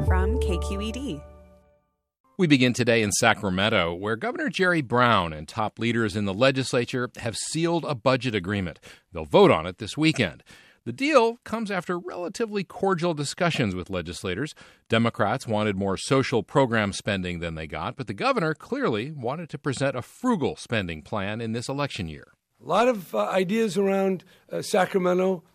from KQED. We begin today in Sacramento, where Governor Jerry Brown and top leaders in the legislature have sealed a budget agreement. They'll vote on it this weekend. The deal comes after relatively cordial discussions with legislators. Democrats wanted more social program spending than they got, but the governor clearly wanted to present a frugal spending plan in this election year. A lot of ideas around Sacramento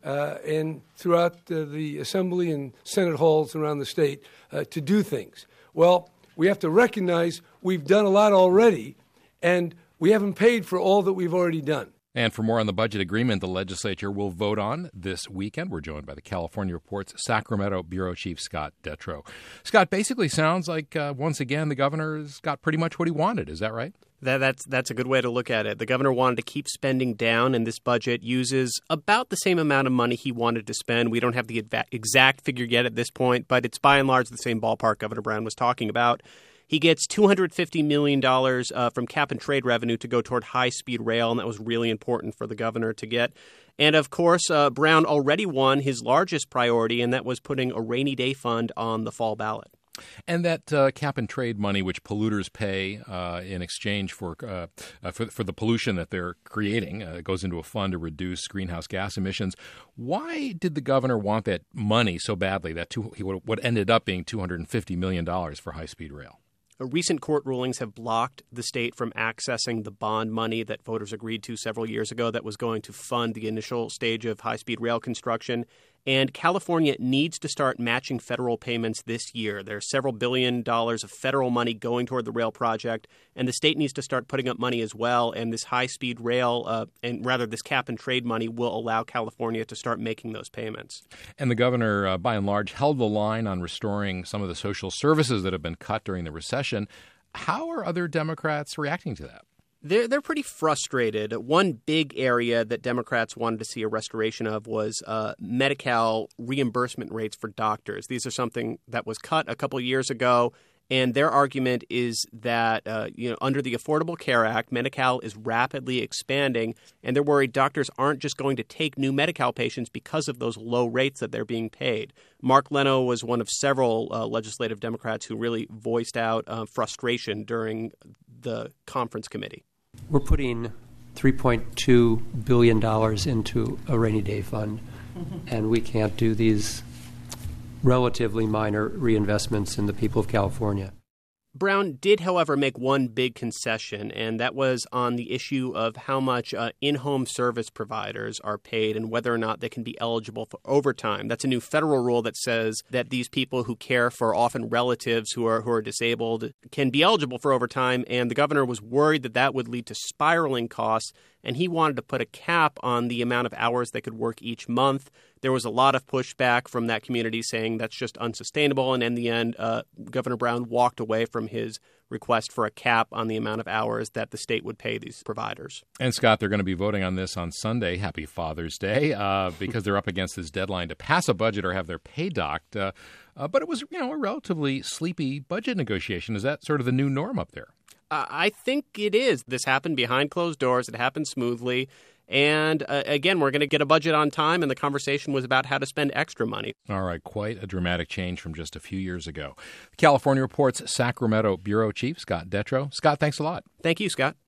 and throughout the Assembly and Senate halls around the state to do things. Well, we have to recognize we've done a lot already, and we haven't paid for all that we've already done. And for more on the budget agreement the legislature will vote on this weekend, we're joined by the California Report's Sacramento Bureau Chief Scott Detrow. Scott, basically sounds like, once again, the governor's got pretty much what he wanted. Is that right? That's a good way to look at it. The governor wanted to keep spending down, and this budget uses about the same amount of money he wanted to spend. We don't have the exact figure yet at this point, but it's by and large the same ballpark Governor Brown was talking about. He gets $250 million from cap-and-trade revenue to go toward high-speed rail, and that was really important for the governor to get. And, of course, Brown already won his largest priority, and that was putting a rainy day fund on the fall ballot. And that cap-and-trade money, which polluters pay in exchange for the pollution that they're creating, goes into a fund to reduce greenhouse gas emissions. Why did the governor want that money so badly, what ended up being $250 million for high-speed rail? Recent court rulings have blocked the state from accessing the bond money that voters agreed to several years ago that was going to fund the initial stage of high-speed rail construction. And California needs to start matching federal payments this year. There's several $1 billion of federal money going toward the rail project, and the state needs to start putting up money as well. And this high-speed rail, this cap-and-trade money will allow California to start making those payments. And the governor, by and large, held the line on restoring some of the social services that have been cut during the recession. How are other Democrats reacting to that? They're pretty frustrated. One big area that Democrats wanted to see a restoration of was Medi-Cal reimbursement rates for doctors. These are something that was cut a couple years ago, and their argument is that under the Affordable Care Act, Medi-Cal is rapidly expanding, and they're worried doctors aren't just going to take new Medi-Cal patients because of those low rates that they're being paid. Mark Leno was one of several legislative Democrats who really voiced out frustration during the conference committee. We're putting $3.2 billion into a rainy day fund, and we can't do these relatively minor reinvestments in the people of California. Brown did, however, make one big concession, and that was on the issue of how much in-home service providers are paid and whether or not they can be eligible for overtime. That's a new federal rule that says that these people who care for often relatives who are disabled can be eligible for overtime, and the governor was worried that that would lead to spiraling costs, and he wanted to put a cap on the amount of hours they could work each month. There was a lot of pushback from that community saying that's just unsustainable. And in the end, Governor Brown walked away from his request for a cap on the amount of hours that the state would pay these providers. And, Scott, they're going to be voting on this on Sunday. Happy Father's Day, because they're up against this deadline to pass a budget or have their pay docked. But it was, a relatively sleepy budget negotiation. Is that sort of the new norm up there? I think it is. This happened behind closed doors. It happened smoothly. And again, we're going to get a budget on time, and the conversation was about how to spend extra money. All right, quite a dramatic change from just a few years ago. California Report's Sacramento Bureau Chief Scott Detrow. Scott, thanks a lot. Thank you, Scott.